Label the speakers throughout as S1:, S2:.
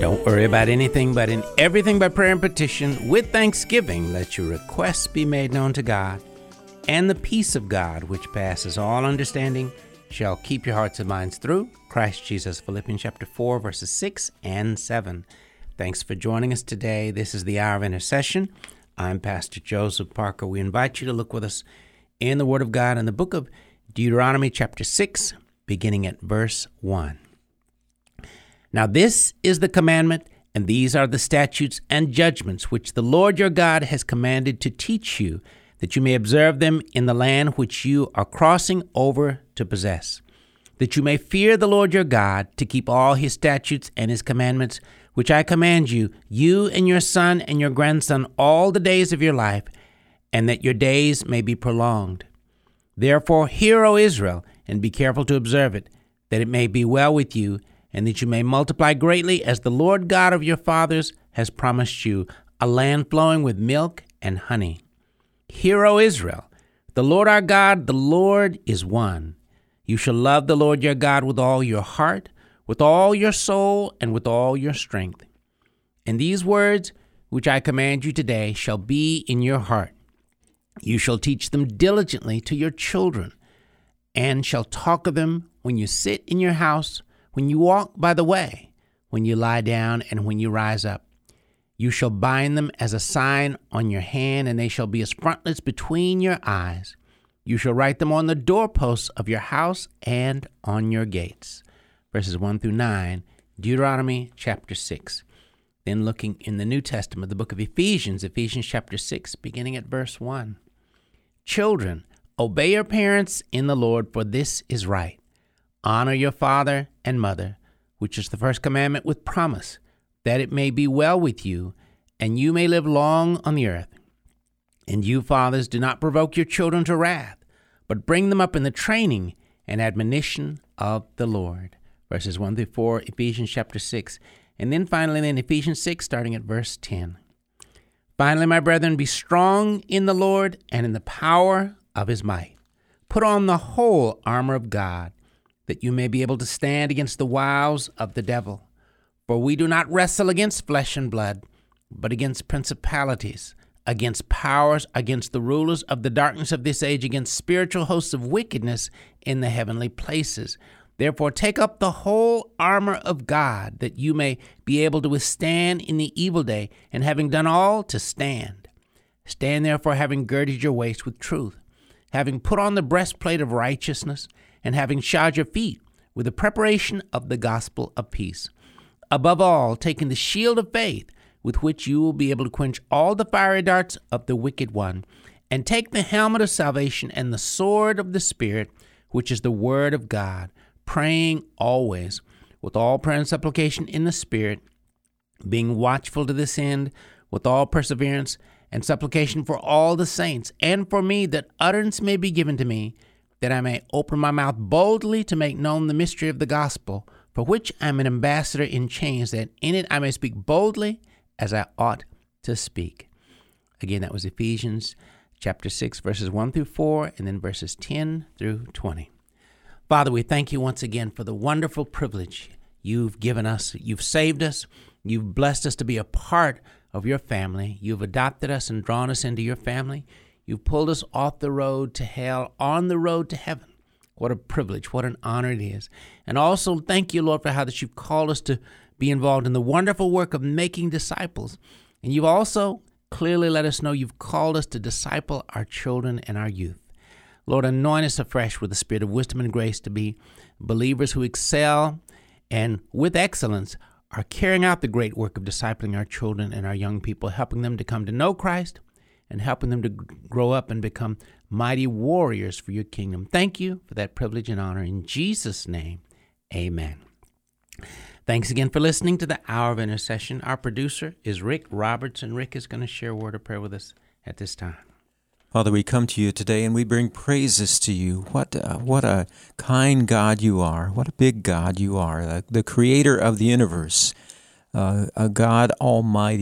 S1: Don't worry about anything, but in everything by prayer and petition, with thanksgiving, let your requests be made known to God. And the peace of God, which passes all understanding, shall keep your hearts and minds through Christ Jesus. Philippians chapter 4, verses 6 and 7. Thanks for joining us today. This is the Hour of Intercession. I'm Pastor Joseph Parker. We invite you to look with us in the Word of God in the book of Deuteronomy chapter 6, beginning at verse 1. Now this is the commandment, and these are the statutes and judgments which the Lord your God has commanded to teach you, that you may observe them in the land which you are crossing over to possess, that you may fear the Lord your God, to keep all his statutes and his commandments, which I command you, you and your son and your grandson, all the days of your life, and that your days may be prolonged. Therefore hear, O Israel, and be careful to observe it, that it may be well with you, and that you may multiply greatly, as the Lord God of your fathers has promised you, a land flowing with milk and honey. Hear, O Israel, the Lord our God, the Lord is one. You shall love the Lord your God with all your heart, with all your soul, and with all your strength. And these words which I command you today shall be in your heart. You shall teach them diligently to your children, and shall talk of them when you sit in your house, when you walk by the way, when you lie down, and when you rise up. You shall bind them as a sign on your hand, and they shall be as frontlets between your eyes. You shall write them on the doorposts of your house and on your gates. Verses 1 through 9, Deuteronomy chapter 6. Then looking in the New Testament, the book of Ephesians chapter 6, beginning at verse 1. Children, obey your parents in the Lord, for this is right. Honor your father and mother, which is the first commandment with promise, that it may be well with you, and you may live long on the earth. And you, fathers, do not provoke your children to wrath, but bring them up in the training and admonition of the Lord. Verses 1 through 4, Ephesians chapter 6. And then finally in Ephesians 6, starting at verse 10. Finally, my brethren, be strong in the Lord and in the power of his might. Put on the whole armor of God, that you may be able to stand against the wiles of the devil. For we do not wrestle against flesh and blood, but against principalities, against powers, against the rulers of the darkness of this age, against spiritual hosts of wickedness in the heavenly places. Therefore take up the whole armor of God, that you may be able to withstand in the evil day, and having done all, to stand. Stand therefore, having girded your waist with truth, having put on the breastplate of righteousness, and having shod your feet with the preparation of the gospel of peace. Above all, taking the shield of faith, with which you will be able to quench all the fiery darts of the wicked one, and take the helmet of salvation and the sword of the Spirit, which is the word of God, praying always with all prayer and supplication in the Spirit, being watchful to this end with all perseverance and supplication for all the saints, and for me, that utterance may be given to me, that I may open my mouth boldly to make known the mystery of the gospel, for which I am an ambassador in chains, that in it I may speak boldly as I ought to speak. Again, that was Ephesians chapter 6, verses 1 through 4, and then verses 10 through 20. Father, we thank you once again for the wonderful privilege you've given us. You've saved us. You've blessed us to be a part of your family. You've adopted us and drawn us into your family. You've pulled us off the road to hell, on the road to heaven. What a privilege, what an honor it is. And also thank you, Lord, for how that you've called us to be involved in the wonderful work of making disciples. And you've also clearly let us know you've called us to disciple our children and our youth. Lord, anoint us afresh with the spirit of wisdom and grace to be believers who excel and with excellence are carrying out the great work of discipling our children and our young people, helping them to come to know Christ and helping them to grow up and become mighty warriors for your kingdom. Thank you for that privilege and honor. In Jesus' name, amen. Thanks again for listening to the Hour of Intercession. Our producer is Rick Roberts, and Rick is going to share a word of prayer with us at this time.
S2: Father, we come to you today and we bring praises to you. What a kind God you are. What a big God you are, the creator of the universe, a God Almighty.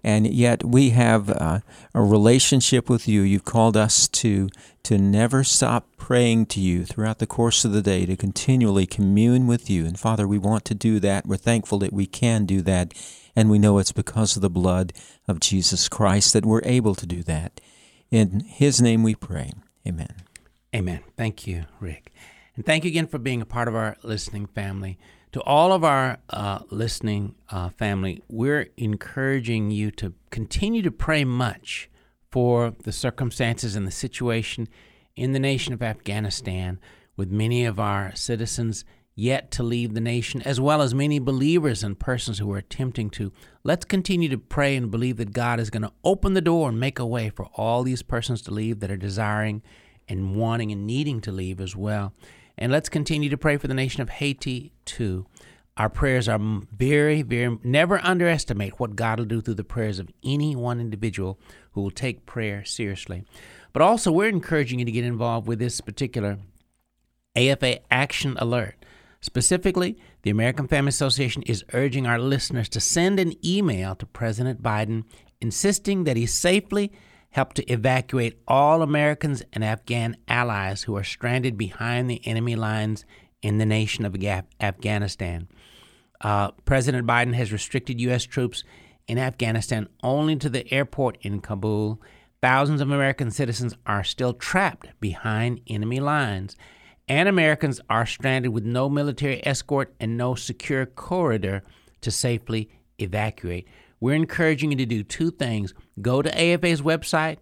S2: And yet we have a relationship with you. You've called us to never stop praying to you throughout the course of the day, to continually commune with you. And Father, we want to do that. We're thankful that we can do that. And we know it's because of the blood of Jesus Christ that we're able to do that. In His name we pray. Amen.
S1: Amen. Thank you, Rick. And thank you again for being a part of our listening family. To all of our listening family, we're encouraging you to continue to pray much for the circumstances and the situation in the nation of Afghanistan, with many of our citizens yet to leave the nation, as well as many believers and persons who are attempting to. Let's continue to pray and believe that God is going to open the door and make a way for all these persons to leave that are desiring and wanting and needing to leave as well. And let's continue to pray for the nation of Haiti too. Our prayers are very, very, never underestimate what God will do through the prayers of any one individual who will take prayer seriously. But also, we're encouraging you to get involved with this particular AFA Action Alert. Specifically, the American Family Association is urging our listeners to send an email to President Biden insisting that he safely help to evacuate all Americans and Afghan allies who are stranded behind the enemy lines in the nation of Afghanistan. President Biden has restricted U.S. troops in Afghanistan only to the airport in Kabul. Thousands of American citizens are still trapped behind enemy lines, and Americans are stranded with no military escort and no secure corridor to safely evacuate. We're encouraging you to do two things. Go to AFA's website,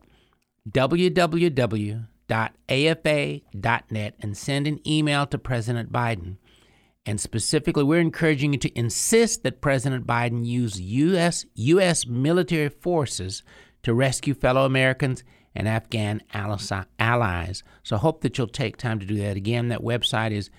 S1: www.afa.net, and send an email to President Biden. And specifically, we're encouraging you to insist that President Biden use U.S. military forces to rescue fellow Americans and Afghan allies. So I hope that you'll take time to do that. Again, that website is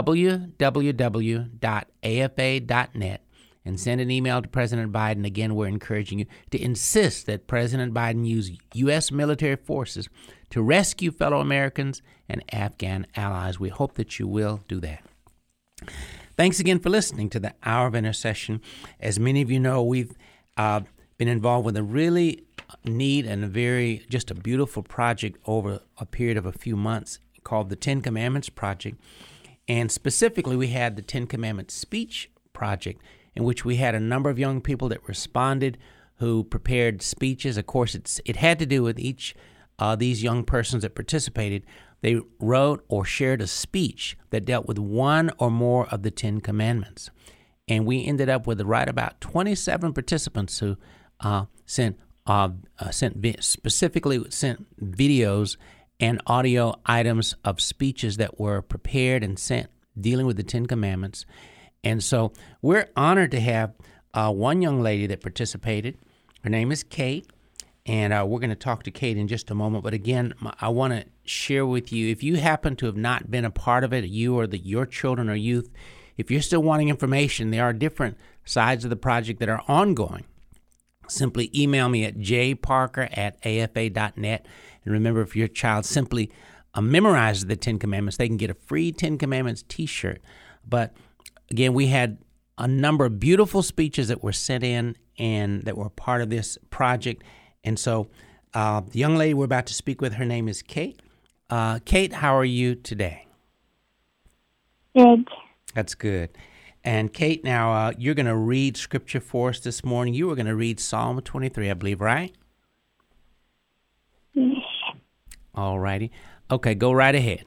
S1: www.afa.net, and send an email to President Biden. Again, we're encouraging you to insist that President Biden use U.S. military forces to rescue fellow Americans and Afghan allies. We hope that you will do that. Thanks again for listening to the Hour of Intercession. As many of you know, we've been involved with a really neat and a beautiful project over a period of a few months called the Ten Commandments Project. And specifically, we had the Ten Commandments Speech Project, in which we had a number of young people that responded who prepared speeches. Of course, it had to do with each these young persons that participated. They wrote or shared a speech that dealt with one or more of the Ten Commandments. And we ended up with right about 27 participants who sent videos and audio items of speeches that were prepared and sent dealing with the Ten Commandments. And so we're honored to have one young lady that participated. Her name is Kate, and we're going to talk to Kate in just a moment. But again, I want to share with you, if you happen to have not been a part of it, you or your children or youth, if you're still wanting information, there are different sides of the project that are ongoing. Simply email me at jparker@afa.net. And remember, if your child simply memorizes the Ten Commandments, they can get a free Ten Commandments t-shirt. But again, we had a number of beautiful speeches that were sent in and that were part of this project. And so the young lady we're about to speak with, her name is Kate. Kate, how are you today?
S3: Good.
S1: That's good. And Kate, now you're going to read scripture for us this morning. You were going to read Psalm 23, I believe, right?
S3: Yes.
S1: All righty. Okay, go right ahead.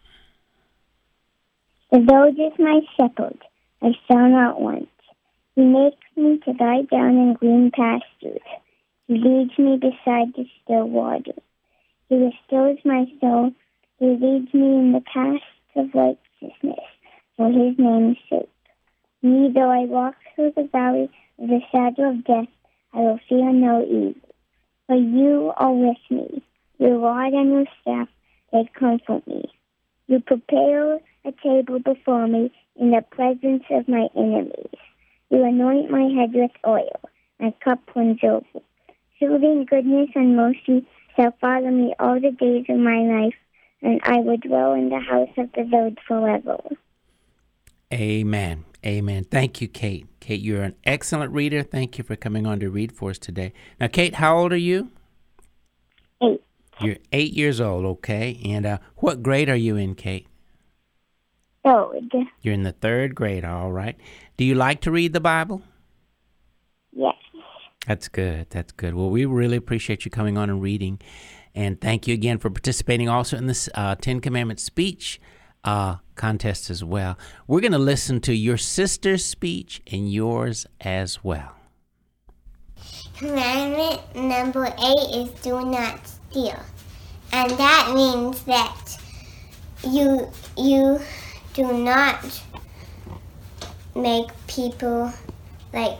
S3: The Lord is my shepherd, I shall not want. He makes me to lie down in green pastures. He leads me beside the still waters. He restores my soul. He leads me in the paths of righteousness for his name's sake. Yea, though I walk through the valley of the shadow of death, I will fear no evil. For you are with me. Your rod and your staff, they comfort me. You prepare a table before me in the presence of my enemies. You anoint my head with oil. My cup runs over. Surely goodness and mercy shall follow me all the days of my life, and I will dwell in the house of the Lord forever.
S1: Amen. Amen. Thank you, Kate. Kate, you're an excellent reader. Thank you for coming on to read for us today. Now, Kate, how old are you?
S3: 8.
S1: You're 8 years old, okay. And what grade are you in, Kate?
S3: 3rd.
S1: You're in the 3rd grade, all right. Do you like to read the Bible?
S3: Yes.
S1: That's good. That's good. Well, we really appreciate you coming on and reading. And thank you again for participating also in this 10 Commandments speech contest as well. We're going to listen to your sister's speech and yours as well.
S4: Commandment number 8 is do not steal. And that means that you do not make people like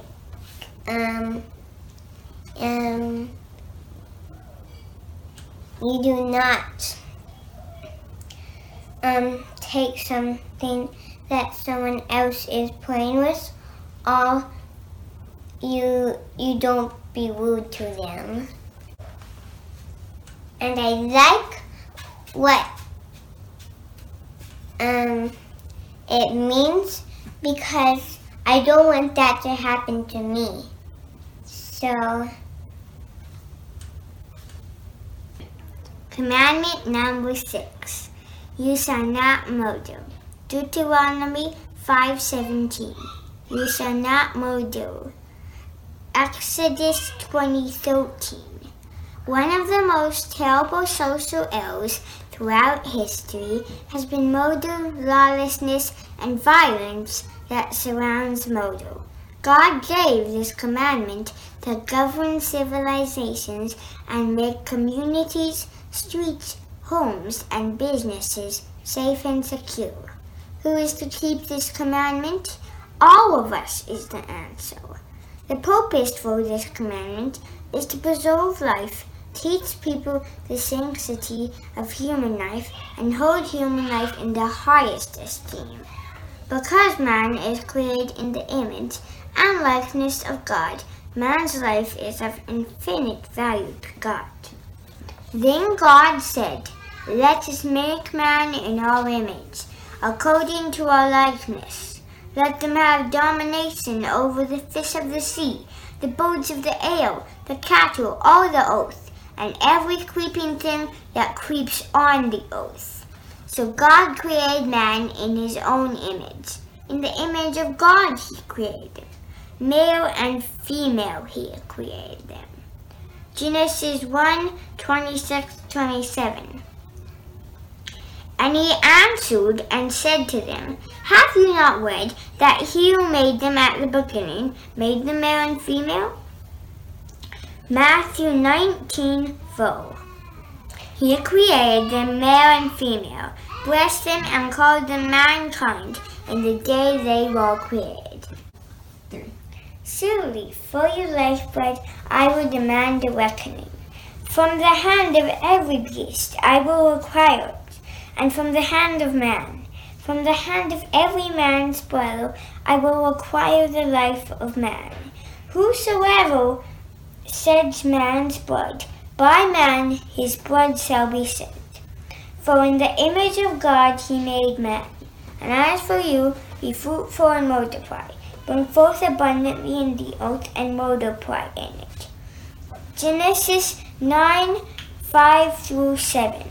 S4: you do not take something that someone else is playing with, or you don't be rude to them. And I like what it means, because I don't want that to happen to me. So, commandment number 6, you shall not murder. Deuteronomy 5:17, you shall not murder. Exodus 20:13, one of the most terrible social ills throughout history has been murder, lawlessness, and violence that surrounds murder. God gave this commandment to govern civilizations and make communities, streets, homes, and businesses safe and secure. Who is to keep this commandment? All of us is the answer. The purpose for this commandment is to preserve life, teach people the sanctity of human life, and hold human life in the highest esteem. Because man is created in the image and likeness of God, man's life is of infinite value to God. Then God said, let us make man in our image, according to our likeness. Let them have domination over the fish of the sea, the birds of the air, the cattle, all the earth, and every creeping thing that creeps on the earth. So God created man in his own image. In the image of God he created them. Male and female he created them. Genesis 1:26-27. And he answered and said to them, have you not read that he who made them at the beginning made them male and female? Matthew 19:4. He created them male and female, blessed them and called them mankind in the day they were created. 3. Surely for your lifeblood I will demand a reckoning. From the hand of every beast I will require it, and from the hand of man, from the hand of every man's brother, I will require the life of man. Whosoever sheds man's blood, by man his blood shall be shed. For in the image of God he made man. And as for you, be fruitful and multiply. Bring forth abundantly in the earth and multiply in it. Genesis 9:5-7.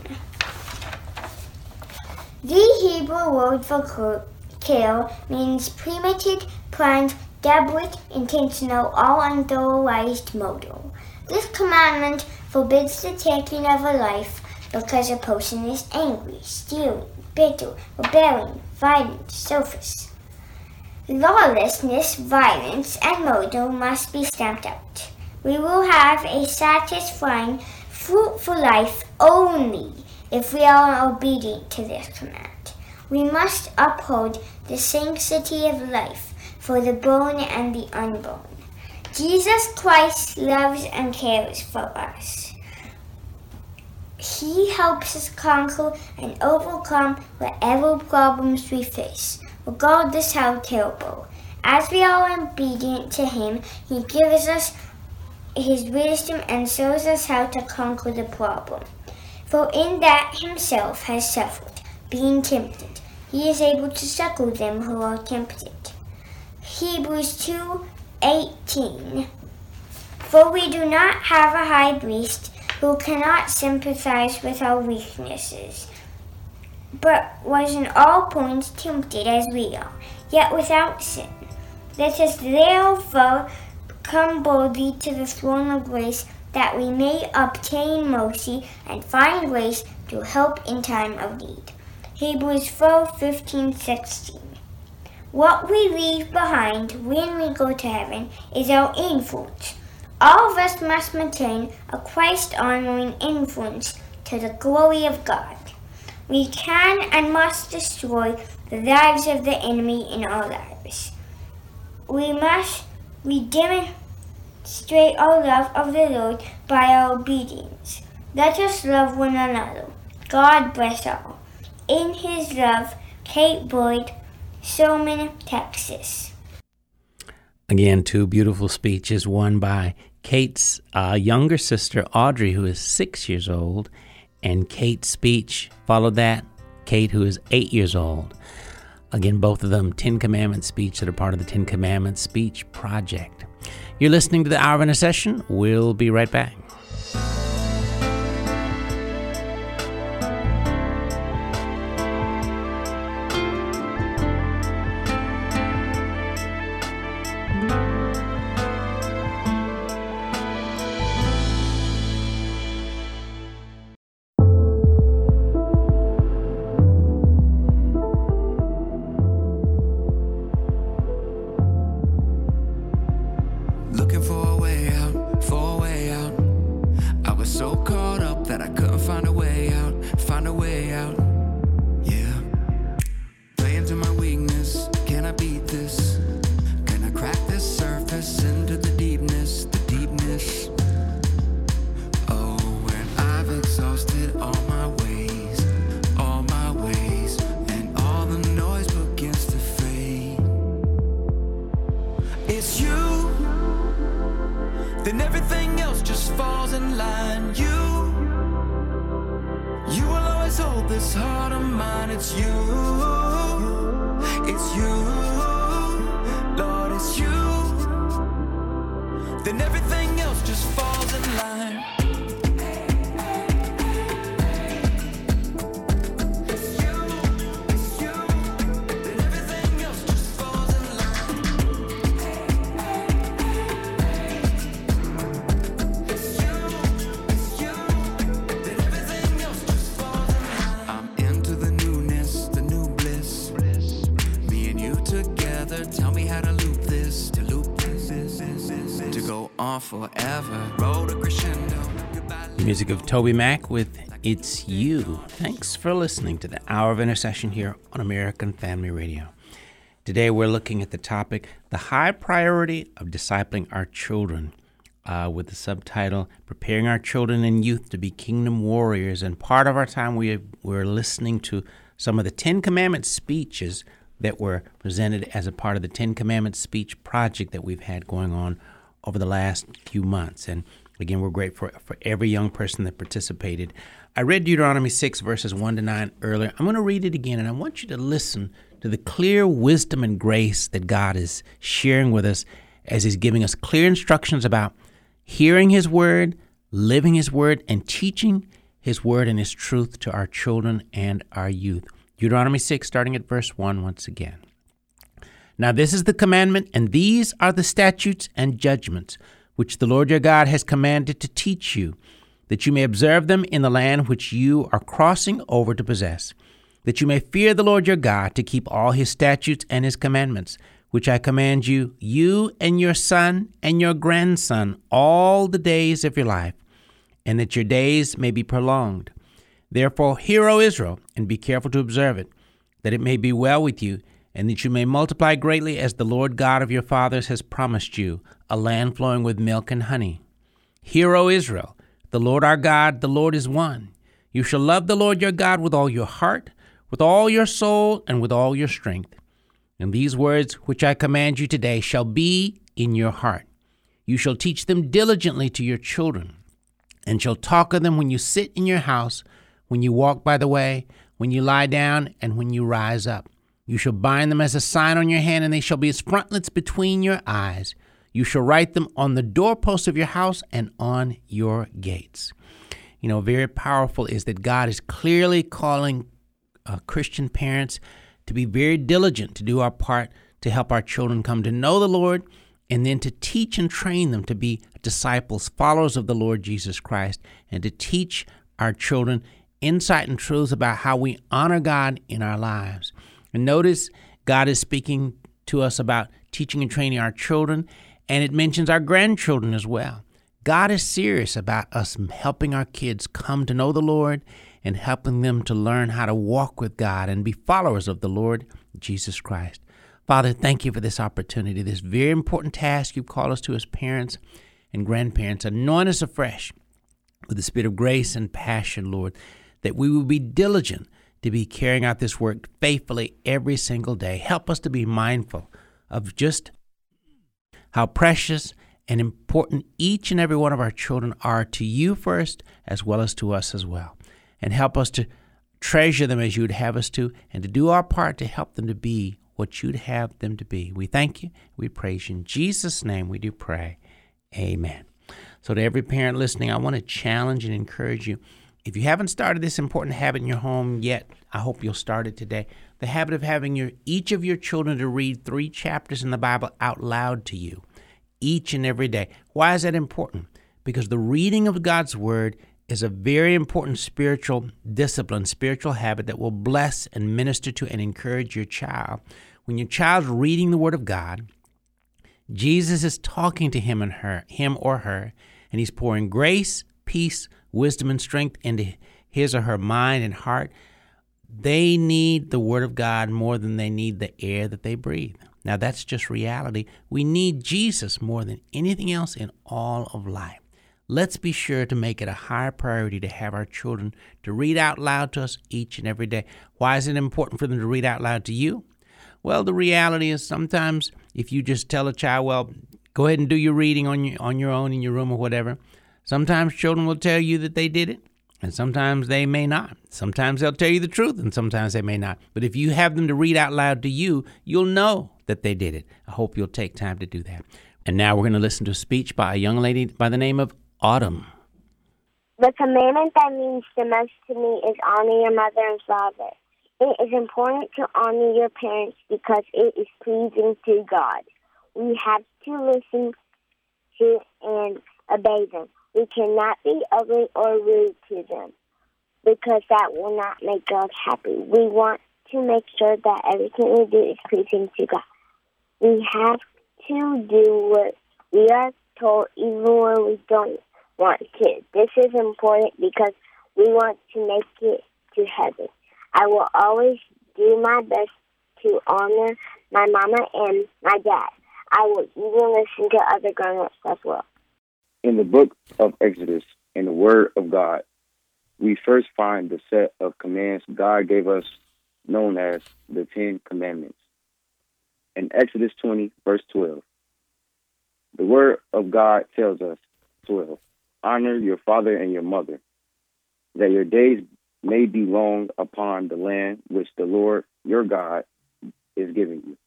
S4: The Hebrew word for kill means premeditated, planned, deliberate, intentional, or unauthorized murder. This commandment forbids the taking of a life because a person is angry, stealing, bitter, rebelling, violent, selfish. Lawlessness, violence, and murder must be stamped out. We will have a satisfying, fruitful life only if we are obedient to this command. We must uphold the sanctity of life for the born and the unborn. Jesus Christ loves and cares for us. He helps us conquer and overcome whatever problems we face, regardless how terrible. As we are obedient to him, he gives us his wisdom and shows us how to conquer the problem. For in that himself has suffered, being tempted, he is able to succor them who are tempted. Hebrews 2:18. For we do not have a high priest who cannot sympathize with our weaknesses, but was in all points tempted as we are, yet without sin. Let us therefore come boldly to the throne of grace, that we may obtain mercy and find grace to help in time of need. Hebrews 4:15-16. What we leave behind when we go to heaven is our influence. All of us must maintain a Christ-honoring influence to the glory of God. We can and must destroy the lives of the enemy in our lives. We demonstrate our love of the Lord by our obedience. Let us love one another. God bless all. In His love, Kate Boyd, Sherman, Texas.
S1: Again, two beautiful speeches, one by Kate's younger sister, Audrey, who is 6 years old, and Kate's speech followed that, Kate, who is 8 years old. Again, both of them Ten Commandments speech that are part of the Ten Commandments Speech Project. You're listening to the Hour of Intercession. We'll be right back.
S5: Looking for a way out, for a way out. I was so caught up that I couldn't find a way out, yeah. Playing to my weakness, can I beat this? Can I crack this surface into the deepness, Oh, when I've exhausted all my ways, and all the noise begins to fade. It's you, then everything else just falls in line. You will always hold this heart of mine. It's you, Lord, it's you. Then everything else just falls in line. Forever. Roll the crescendo.
S1: The music of Toby Mac with It's You. Thanks for listening to the Hour of Intercession here on American Family Radio. Today we're looking at the topic, the high priority of discipling our children, with the subtitle, Preparing Our Children and Youth to be Kingdom Warriors. And part of our time we're listening to some of the Ten Commandments speeches that were presented as a part of the Ten Commandments Speech Project that we've had going on over the last few months. And again, we're grateful for every young person that participated. I read Deuteronomy 6, verses 1-9 earlier. I'm going to read it again, and I want you to listen to the clear wisdom and grace that God is sharing with us as He's giving us clear instructions about hearing His Word, living His Word, and teaching His Word and His truth to our children and our youth. Deuteronomy 6, starting at verse 1 once again. Now this is the commandment, and these are the statutes and judgments, which the Lord your God has commanded to teach you, that you may observe them in the land which you are crossing over to possess, that you may fear the Lord your God, to keep all His statutes and His commandments, which I command you, you and your son and your grandson, all the days of your life, and that your days may be prolonged. Therefore hear, O Israel, and be careful to observe it, that it may be well with you, and that you may multiply greatly, as the Lord God of your fathers has promised you, a land flowing with milk and honey. Hear, O Israel, the Lord our God, the Lord is one. You shall love the Lord your God with all your heart, with all your soul, and with all your strength. And these words which I command you today shall be in your heart. You shall teach them diligently to your children, and shall talk of them when you sit in your house, when you walk by the way, when you lie down, and when you rise up. You shall bind them as a sign on your hand, and they shall be as frontlets between your eyes. You shall write them on the doorposts of your house and on your gates. Very powerful is that God is clearly calling Christian parents to be very diligent to do our part to help our children come to know the Lord, and then to teach and train them to be disciples, followers of the Lord Jesus Christ, and to teach our children insight and truths about how we honor God in our lives. And notice God is speaking to us about teaching and training our children, and it mentions our grandchildren as well. God is serious about us helping our kids come to know the Lord and helping them to learn how to walk with God and be followers of the Lord Jesus Christ. Father, thank you for this opportunity, this very important task you've called us to as parents and grandparents. Anoint us afresh with the spirit of grace and passion, Lord, that we will be diligent to be carrying out this work faithfully every single day. Help us to be mindful of just how precious and important each and every one of our children are to you first, as well as to us as well. And help us to treasure them as you would have us to, and to do our part to help them to be what you'd have them to be. We thank you. We praise you. In Jesus' name we do pray. Amen. So to every parent listening, I want to challenge and encourage you. If you haven't started this important habit in your home yet, I hope you'll start it today. The habit of having each of your children to read 3 chapters in the Bible out loud to you each and every day. Why is that important? Because the reading of God's Word is a very important spiritual discipline, spiritual habit that will bless and minister to and encourage your child. When your child's reading the Word of God, Jesus is talking to him or her, and he's pouring grace, peace, wisdom, and strength into his or her mind and heart. They need the Word of God more than they need the air that they breathe. Now, that's just reality. We need Jesus more than anything else in all of life. Let's be sure to make it a higher priority to have our children to read out loud to us each and every day. Why is it important for them to read out loud to you? Well, the reality is sometimes if you just tell a child, well, go ahead and do your reading on your own in your room or whatever, sometimes children will tell you that they did it, and sometimes they may not. Sometimes they'll tell you the truth, and sometimes they may not. But if you have them to read out loud to you, you'll know that they did it. I hope you'll take time to do that. And now we're going to listen to a speech by a young lady by the name of Autumn.
S3: The commandment that means the most to me is honor your mother and father. It is important to honor your parents because it is pleasing to God. We have to listen to and obey them. We cannot be ugly or rude to them because that will not make God happy. We want to make sure that everything we do is pleasing to God. We have to do what we are told even when we don't want to. This is important because we want to make it to heaven. I will always do my best to honor my mama and my dad. I will even listen to other grown-ups as well.
S6: In the book of Exodus, in the Word of God, we first find the set of commands God gave us known as the 10 Commandments. In Exodus 20, verse 12, the Word of God tells us, 12, honor your father and your mother, that your days may be long upon the land which the Lord your God is giving you.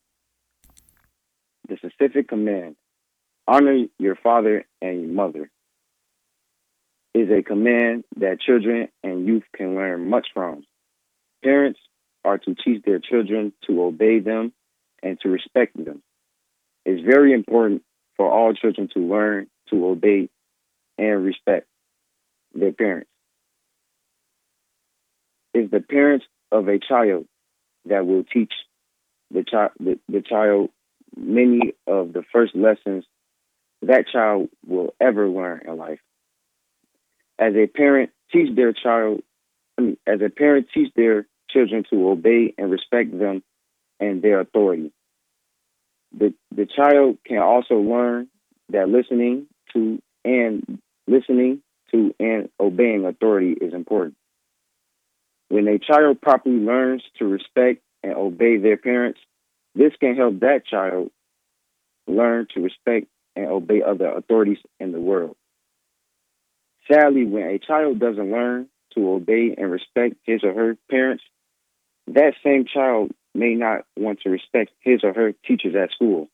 S6: The specific command, honor your father and your mother, is a command that children and youth can learn much from. Parents are to teach their children to obey them and to respect them. It's very important for all children to learn to obey and respect their parents. It's the parents of a child that will teach the child many of the first lessons that child will ever learn in life. As a parent teach their children to obey and respect them and their authority. The child can also learn that listening to and obeying authority is important. When a child properly learns to respect and obey their parents, this can help that child learn to respect and obey other authorities in the world. Sadly, when a child doesn't learn to obey and respect his or her parents, that same child may not want to respect his or her teachers at school.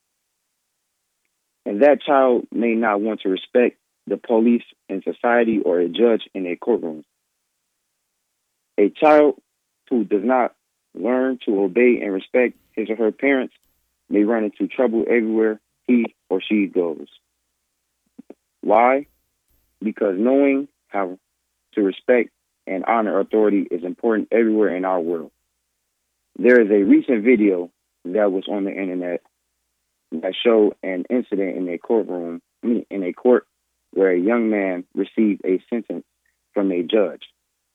S6: And that child may not want to respect the police in society or a judge in a courtroom. A child who does not learn to obey and respect his or her parents may run into trouble everywhere he or she goes. Why? Because knowing how to respect and honor authority is important everywhere in our world. There is a recent video that was on the internet that showed an incident in a court where a young man received a sentence from a judge.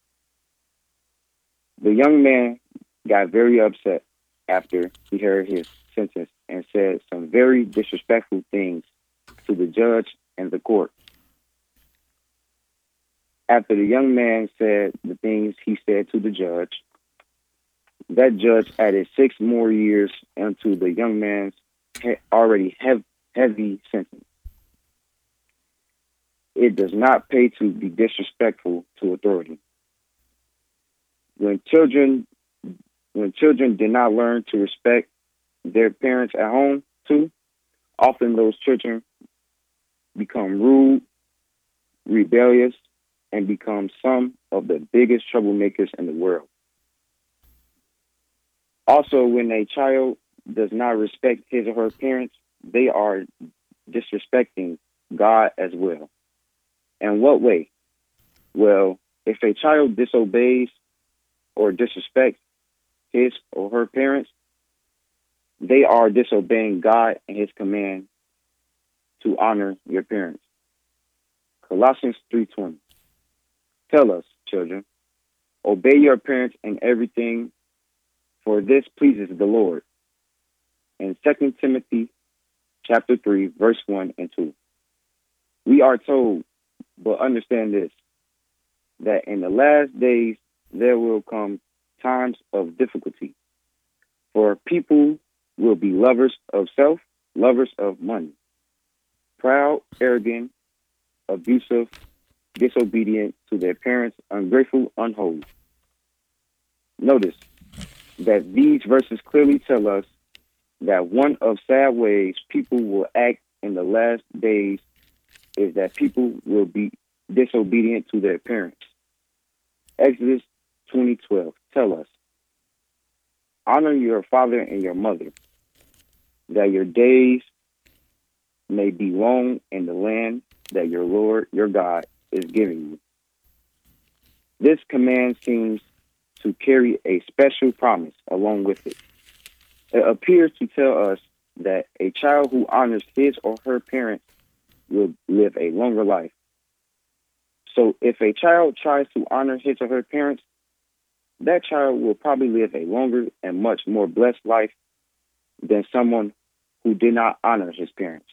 S6: The young man got very upset after he heard his sentence and said some very disrespectful things to the judge and the court. After the young man said the things he said to the judge, that judge added 6 more years into the young man's already heavy sentence. It does not pay to be disrespectful to authority. When children did not learn to respect their parents at home too, often those children become rude, rebellious, and become some of the biggest troublemakers in the world. Also, when a child does not respect his or her parents, they are disrespecting God as well. In what way? Well, if a child disobeys or disrespects his or her parents, they are disobeying God and his command to honor your parents. Colossians 3:20. Tell us, children, obey your parents in everything, for this pleases the Lord. In 2 Timothy chapter 3, verse 1 and 2. We are told, but understand this, that in the last days there will come times of difficulty. For people will be lovers of self, lovers of money, proud, arrogant, abusive, disobedient to their parents, ungrateful, unholy. Notice that these verses clearly tell us that one of sad ways people will act in the last days is that people will be disobedient to their parents. Exodus 20:12 tell us, honor your father and your mother, that your days may be long in the land that your Lord, your God, is giving you. This command seems to carry a special promise along with it. It appears to tell us that a child who honors his or her parents will live a longer life. So if a child tries to honor his or her parents, that child will probably live a longer and much more blessed life than someone who did not honor his parents.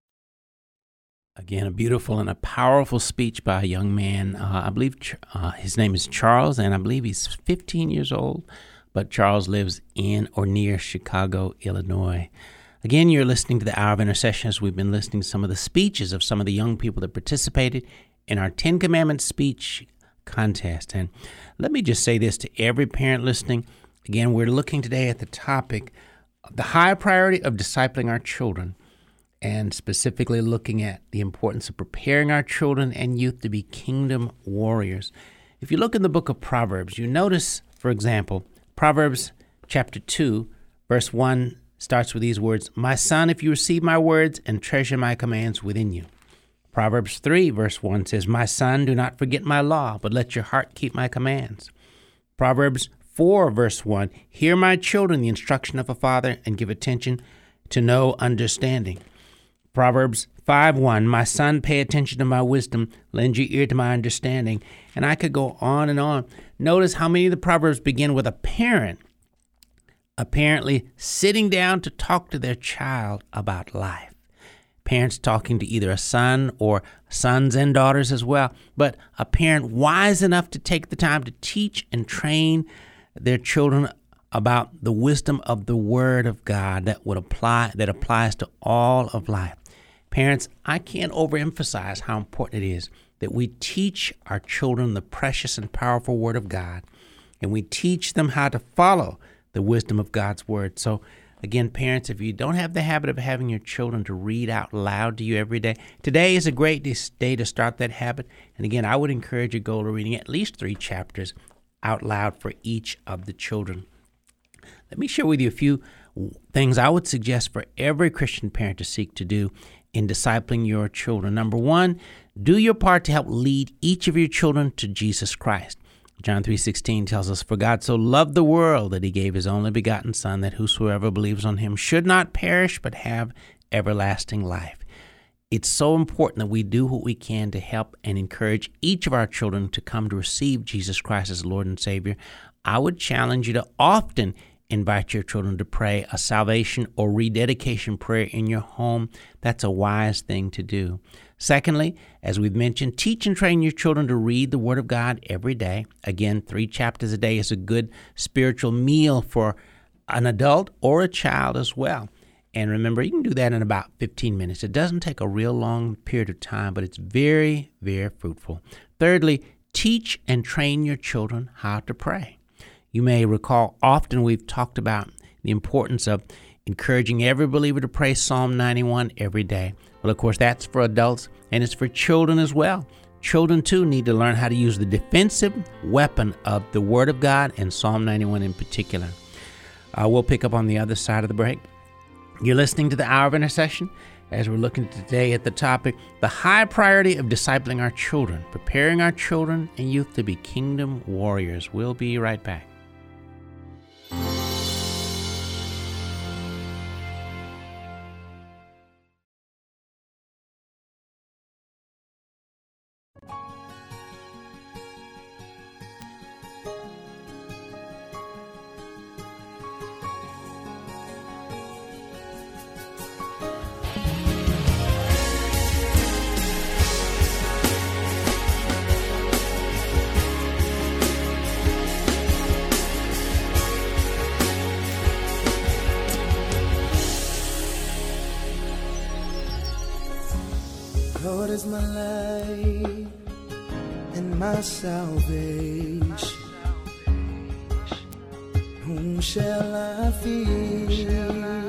S1: Again, a beautiful and a powerful speech by a young man. I believe his name is Charles, and I believe he's 15 years old, but Charles lives in or near Chicago, Illinois. Again, you're listening to the Hour of Intercession as we've been listening to some of the speeches of some of the young people that participated in our 10 Commandments speech contest. And let me just say this to every parent listening. Again, we're looking today at the topic, the high priority of discipling our children, and specifically looking at the importance of preparing our children and youth to be kingdom warriors. If you look in the book of Proverbs, you notice, for example, Proverbs chapter 2, verse 1 starts with these words, my son, if you receive my words and treasure my commands within you. Proverbs 3, verse 1 says, my son, do not forget my law, but let your heart keep my commands. Proverbs 4, verse 1, hear my children the instruction of a father and give attention to know understanding. Proverbs 5:1, my son, pay attention to my wisdom, lend your ear to my understanding. And I could go on and on. Notice how many of the Proverbs begin with a parent apparently sitting down to talk to their child about life. Parents talking to either a son or sons and daughters as well, but a parent wise enough to take the time to teach and train their children about the wisdom of the Word of God that applies to all of life. Parents, I can't overemphasize how important it is that we teach our children the precious and powerful Word of God, and we teach them how to follow the wisdom of God's Word. So, again, parents, if you don't have the habit of having your children to read out loud to you every day, today is a great day to start that habit. And again, I would encourage you to go to reading at least 3 chapters out loud for each of the children. Let me share with you a few things I would suggest for every Christian parent to seek to do in discipling your children. Number 1, do your part to help lead each of your children to Jesus Christ. John 3:16 tells us, "For God so loved the world that he gave his only begotten Son, that whosoever believes on him should not perish but have everlasting life." It's so important that we do what we can to help and encourage each of our children to come to receive Jesus Christ as Lord and Savior. I would challenge you to often invite your children to pray a salvation or rededication prayer in your home. That's a wise thing to do. Secondly, as we've mentioned, teach and train your children to read the Word of God every day. Again, 3 chapters a day is a good spiritual meal for an adult or a child as well. And remember, you can do that in about 15 minutes. It doesn't take a real long period of time, but it's very, very fruitful. Thirdly, teach and train your children how to pray. You may recall often we've talked about the importance of encouraging every believer to pray Psalm 91 every day. Well, of course, that's for adults, and it's for children as well. Children, too, need to learn how to use the defensive weapon of the Word of God, and Psalm 91 in particular. We'll pick up on the other side of the break. You're listening to the Hour of Intercession, as we're looking today at the topic, the high priority of discipling our children, preparing our children and youth to be kingdom warriors. We'll be right back.
S7: Lord is my light and my salvation. Whom shall I fear?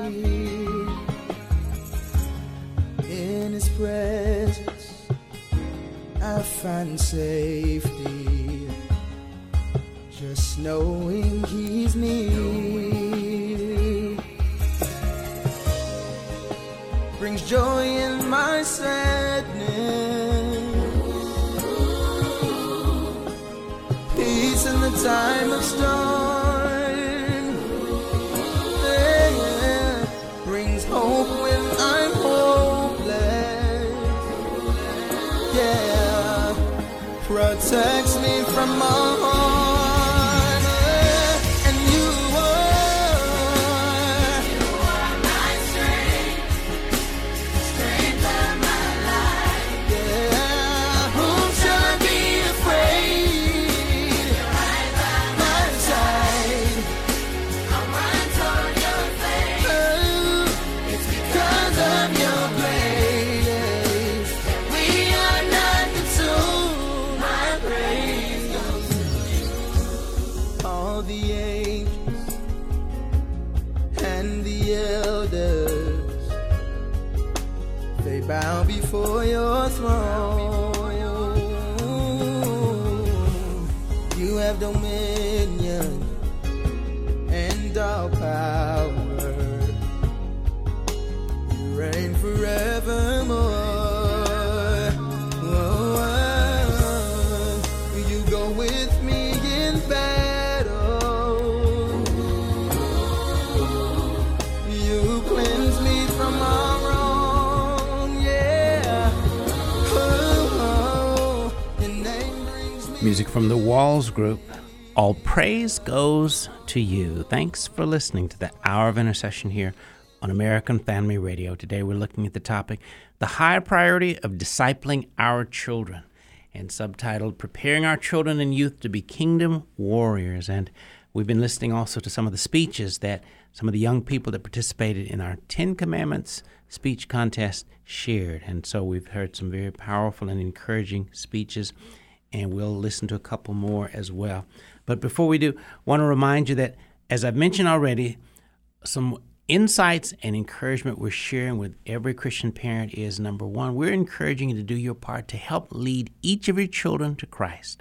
S7: In his presence I find safety, just knowing he's near. Brings joy in my sadness, peace in the time of storm, yeah. Brings hope when I'm hopeless, yeah. Protects me from all harm. Bow before your throne. You have dominion and all power. You reign forevermore. You go with me in battle. You cleanse me from all wrong.
S1: Music from the Walls Group. All praise goes to you. Thanks for listening to the Hour of Intercession here on American Family Radio. Today we're looking at the topic, the high priority of discipling our children, and subtitled, Preparing Our Children and Youth to be Kingdom Warriors. And we've been listening also to some of the speeches that some of the young people that participated in our 10 Commandments speech contest shared. And so we've heard some very powerful and encouraging speeches, and we'll listen to a couple more as well. But before we do, I want to remind you that as I've mentioned already, some insights and encouragement we're sharing with every Christian parent is, number one, we're encouraging you to do your part to help lead each of your children to Christ.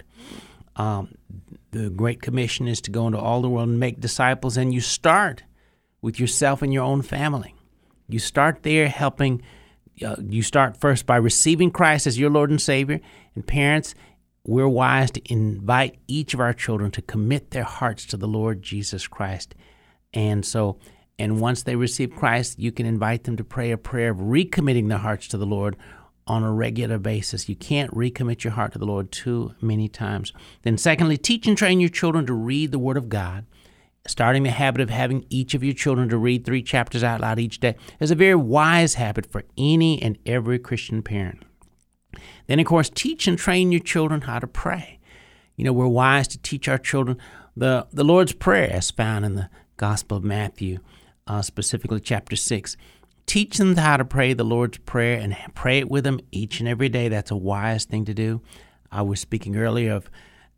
S1: The Great Commission is to go into all the world and make disciples, and you start with yourself and your own family. You start there helping. You start first by receiving Christ as your Lord and Savior. And parents, we're wise to invite each of our children to commit their hearts to the Lord Jesus Christ. And once they receive Christ, you can invite them to pray a prayer of recommitting their hearts to the Lord on a regular basis. You can't recommit your heart to the Lord too many times. Then secondly, teach and train your children to read the Word of God. Starting the habit of having each of your children to read 3 chapters out loud each day is a very wise habit for any and every Christian parent. Then, of course, teach and train your children how to pray. We're wise to teach our children the Lord's Prayer as found in the Gospel of Matthew, specifically chapter 6. Teach them how to pray the Lord's Prayer and pray it with them each and every day. That's a wise thing to do. I was speaking earlier of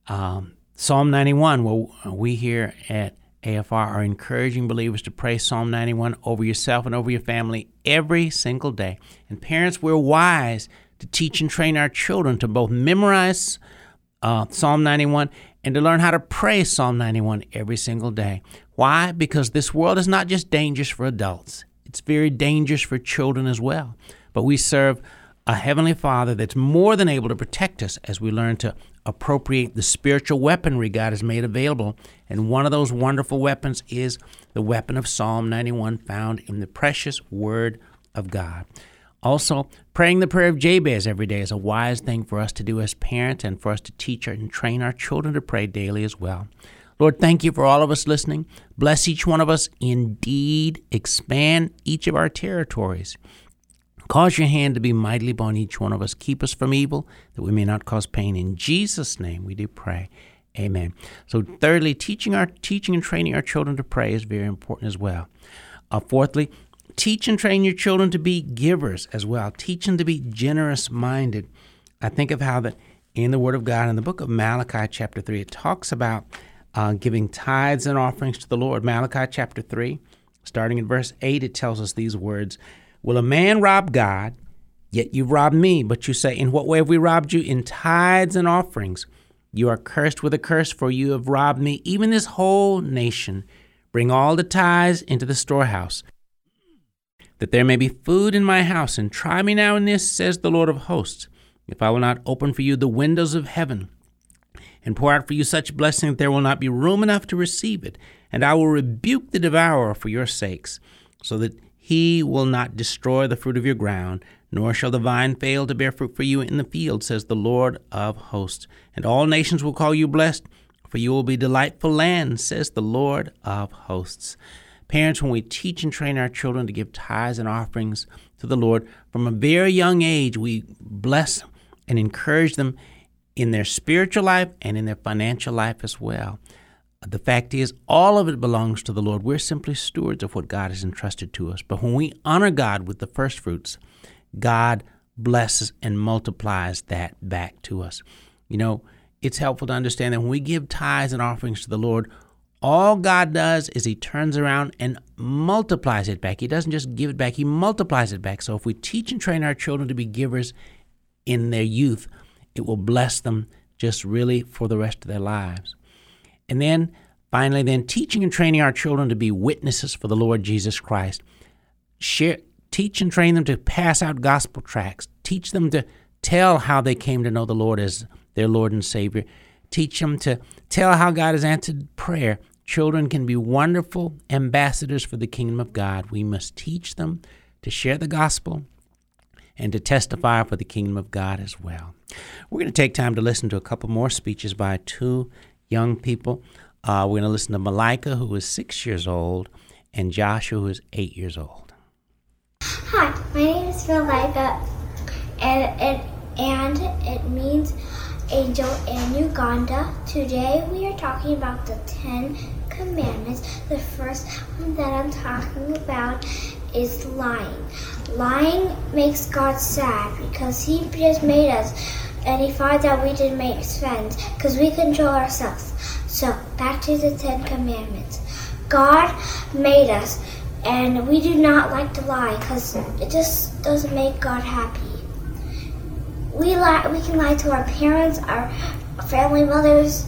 S1: Psalm 91, where we here at AFR are encouraging believers to pray Psalm 91 over yourself and over your family every single day. And parents, we're wise to teach and train our children to both memorize Psalm 91 and to learn how to pray Psalm 91 every single day. Why? Because this world is not just dangerous for adults. It's very dangerous for children as well. But we serve a Heavenly Father that's more than able to protect us as we learn to appropriate the spiritual weaponry God has made available. And one of those wonderful weapons is the weapon of Psalm 91 found in the precious Word of God. Also, praying the prayer of Jabez every day is a wise thing for us to do as parents and for us to teach and train our children to pray daily as well. Lord, thank you for all of us listening. Bless each one of us. Indeed, expand each of our territories. Cause your hand to be mightily upon each one of us. Keep us from evil, that we may not cause pain. In Jesus' name we do pray. Amen. So thirdly, teaching and training our children to pray is very important as well. Fourthly, teach and train your children to be givers as well. Teach them to be generous-minded. I think of how that in the Word of God, in the book of Malachi chapter 3, it talks about giving tithes and offerings to the Lord. Malachi chapter 3, starting in verse 8, it tells us these words, "Will a man rob God? Yet you've robbed me. But you say, in what way have we robbed you? In tithes and offerings. You are cursed with a curse, for you have robbed me, even this whole nation. Bring all the tithes into the storehouse, that there may be food in my house. And try me now in this, says the Lord of hosts, if I will not open for you the windows of heaven, and pour out for you such blessing that there will not be room enough to receive it. And I will rebuke the devourer for your sakes, so that he will not destroy the fruit of your ground, nor shall the vine fail to bear fruit for you in the field, says the Lord of hosts. And all nations will call you blessed, for you will be delightful land, says the Lord of hosts." Parents, when we teach and train our children to give tithes and offerings to the Lord from a very young age, we bless and encourage them in their spiritual life and in their financial life as well. The fact is, all of it belongs to the Lord. We're simply stewards of what God has entrusted to us. But when we honor God with the first fruits, God blesses and multiplies that back to us. It's helpful to understand that when we give tithes and offerings to the Lord, all God does is he turns around and multiplies it back. He doesn't just give it back, he multiplies it back. So if we teach and train our children to be givers in their youth, it will bless them just really for the rest of their lives. And then finally, teaching and training our children to be witnesses for the Lord Jesus Christ. Teach and train them to pass out gospel tracts. Teach them to tell how they came to know the Lord as their Lord and Savior. Teach them to tell how God has answered prayer. Children can be wonderful ambassadors for the kingdom of God. We must teach them to share the gospel and to testify for the kingdom of God as well. We're going to take time to listen to a couple more speeches by two young people. We're going to listen to Malika, who is 6 years old, and Joshua, who is 8 years old.
S8: Hi, my name is Malika, and it means angel in Uganda. Today we are talking about the 10 Commandments. The first one that I'm talking about is lying. Lying makes God sad because he just made us, and he thought that we didn't make friends because we control ourselves. So back to the 10 Commandments. God made us, and we do not like to lie because it just doesn't make God happy. We can lie to our parents, our family members,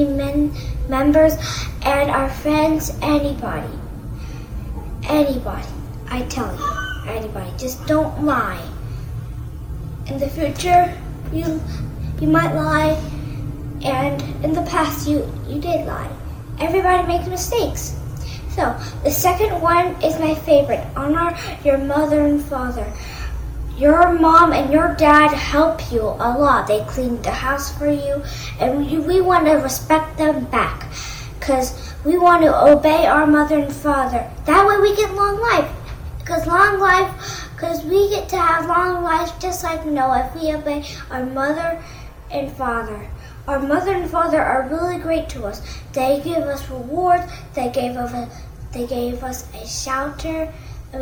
S8: and our friends, anybody. Anybody, I tell you, anybody. Just don't lie. In the future, you might lie, and in the past, you did lie. Everybody makes mistakes. So, the second one is my favorite. Honor your mother and father. Your mom and your dad help you a lot. They clean the house for you, and we want to respect them back because we want to obey our mother and father. That way we get long life. Because we get to have long life just like Noah if we obey our mother and father. Our mother and father are really great to us. They give us rewards. They gave us a shelter,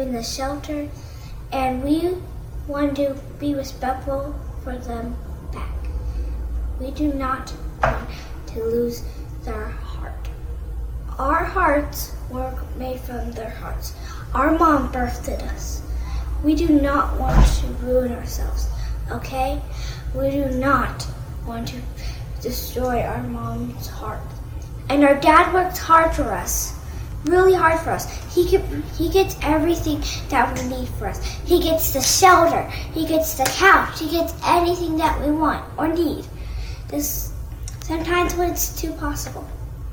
S8: and we want to be respectful for them back. We do not want to lose their heart. Our hearts were made from their hearts. Our mom birthed us. We do not want to ruin ourselves, okay? We do not want to destroy our mom's heart. And our dad works hard for us. Really hard for us. He gets everything that we need for us. He gets the shelter. He gets the couch. He gets anything that we want or need. Just sometimes when it's too impossible.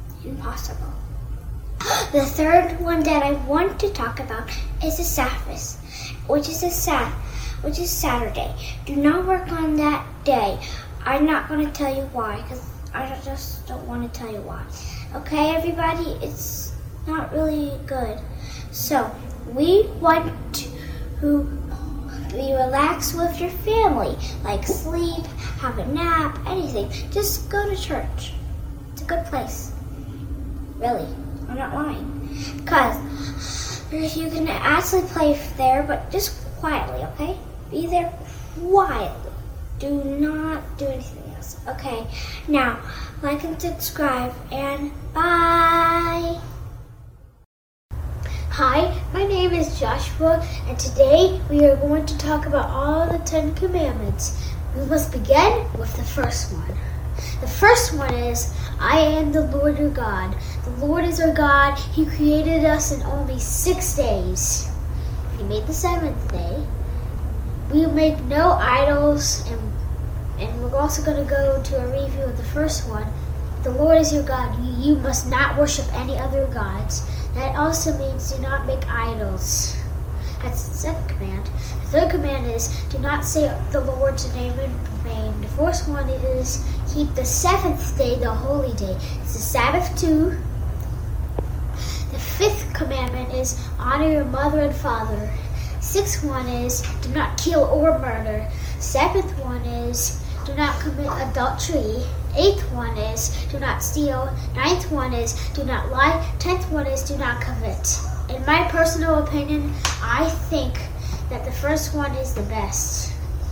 S8: The third one that I want to talk about is the Sabbath, which is Saturday. Do not work on that day. I'm not going to tell you why, because I just don't want to tell you why. Okay, everybody? It's not really good. So, we want to be relaxed with your family, like sleep, have a nap, anything. Just go to church. It's a good place. Really, I'm not lying. Because you can actually play there, but just quietly, okay? Be there quietly. Do not do anything else. Okay, now, like and subscribe, and bye! Hi, my name is Joshua, and today we are going to talk about all the 10 Commandments. We must begin with the first one. The first one is, I am the Lord your God. The Lord is our God. He created us in only 6 days. He made the 7th day. We make no idols, and we're also going to go to a review of the first one. The Lord is your God. You must not worship any other gods. That also means do not make idols. That's the second command. The third command is do not say the Lord's name in vain. The fourth one is keep the 7th day the holy day. It's the Sabbath too. The fifth commandment is honor your mother and father. Sixth one is do not kill or murder. Seventh one is do not commit adultery. Eighth one is do not steal. Ninth one is do not lie. 10th one is do not covet. In my personal opinion, I think that the first one is the best.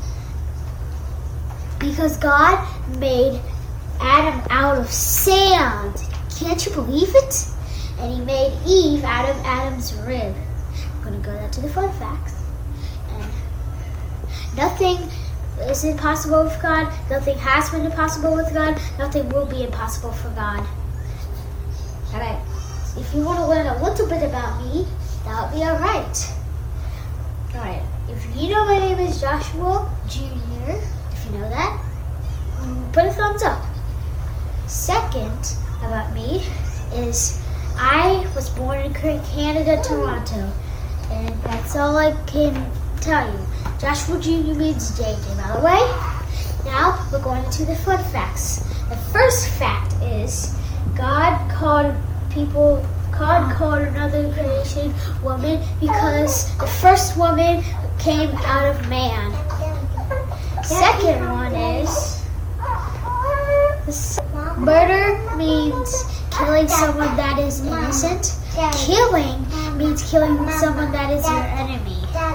S8: Because God made Adam out of sand. Can't you believe it? And he made Eve out of Adam's rib. I'm going to go down to the fun facts. And nothing is impossible with God. Nothing has been impossible with God. Nothing will be impossible for God. Alright, if you want to learn a little bit about me, that would be alright. Alright, if you know my name is Joshua Jr., if you know that, put a thumbs up. Second about me is I was born in Canada, Toronto, and that's all I can tell you. Joshua Jr. means JJ, by the way. Now we're going into the fun facts. The first fact is God called another creation woman because the first woman came out of man. Second one is murder means killing someone that is innocent. Killing means killing someone that is your enemy.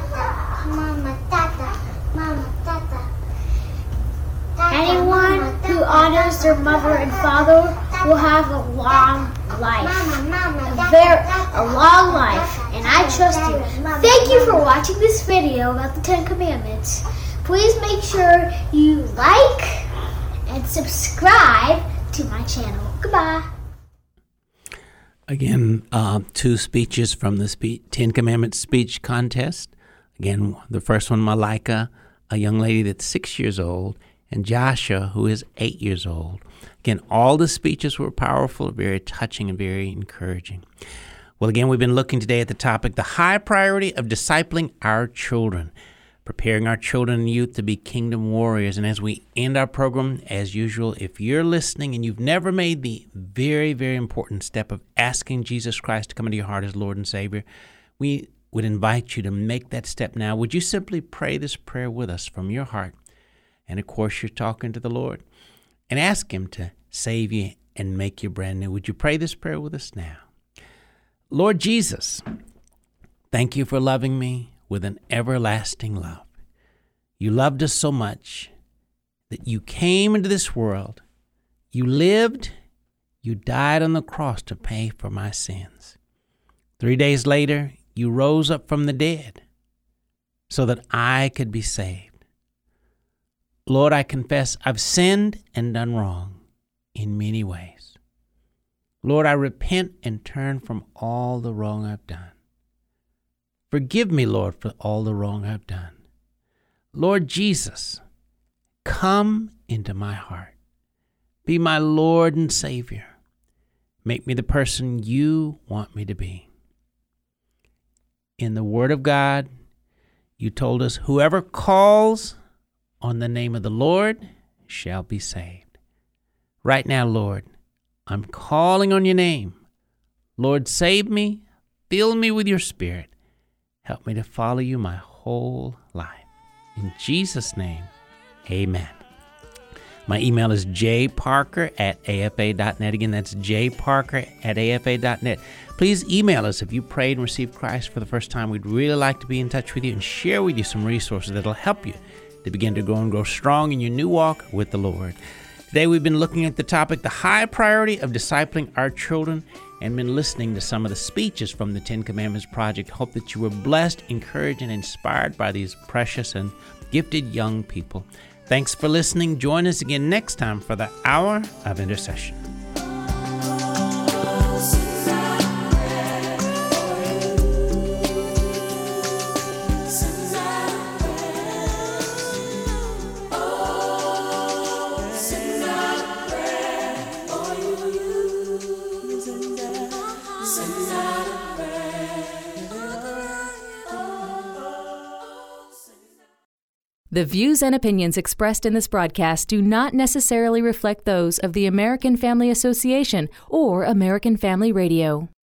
S8: Anyone who honors their mother and father will have a long life, a a long life, and I trust you. Thank you for watching this video about the 10 Commandments. Please make sure you like and subscribe to my channel. Goodbye.
S1: Again, 2 speeches from the 10 Commandments speech contest. Again, the first one, Malika, a young lady that's 6 years old, and Joshua, who is 8 years old. Again, all the speeches were powerful, very touching, and very encouraging. Well, again, we've been looking today at the topic, the high priority of discipling our children, preparing our children and youth to be kingdom warriors. And as we end our program, as usual, if you're listening and you've never made the very, very important step of asking Jesus Christ to come into your heart as Lord and Savior, we would invite you to make that step now. Would you simply pray this prayer with us from your heart? And of course, you're talking to the Lord. And ask Him to save you and make you brand new. Would you pray this prayer with us now? Lord Jesus, thank you for loving me with an everlasting love. You loved us so much that you came into this world. You lived, you died on the cross to pay for my sins. 3 days later, you rose up from the dead so that I could be saved. Lord, I confess I've sinned and done wrong in many ways. Lord, I repent and turn from all the wrong I've done. Forgive me, Lord, for all the wrong I've done. Lord Jesus, come into my heart. Be my Lord and Savior. Make me the person you want me to be. In the Word of God, you told us, whoever calls on the name of the Lord shall be saved. Right now, Lord, I'm calling on your name. Lord, save me. Fill me with your Spirit. Help me to follow you my whole life. In Jesus' name, amen. My email is jparker@afa.net. Again, that's jparker@afa.net. Please email us if you prayed and received Christ for the first time. We'd really like to be in touch with you and share with you some resources that will help you to begin to grow and grow strong in your new walk with the Lord. Today we've been looking at the topic, the high priority of discipling our children, and been listening to some of the speeches from the 10 Commandments Project. Hope that you were blessed, encouraged, and inspired by these precious and gifted young people. Thanks for listening. Join us again next time for the Hour of Intercession.
S9: The views and opinions expressed in this broadcast do not necessarily reflect those of the American Family Association or American Family Radio.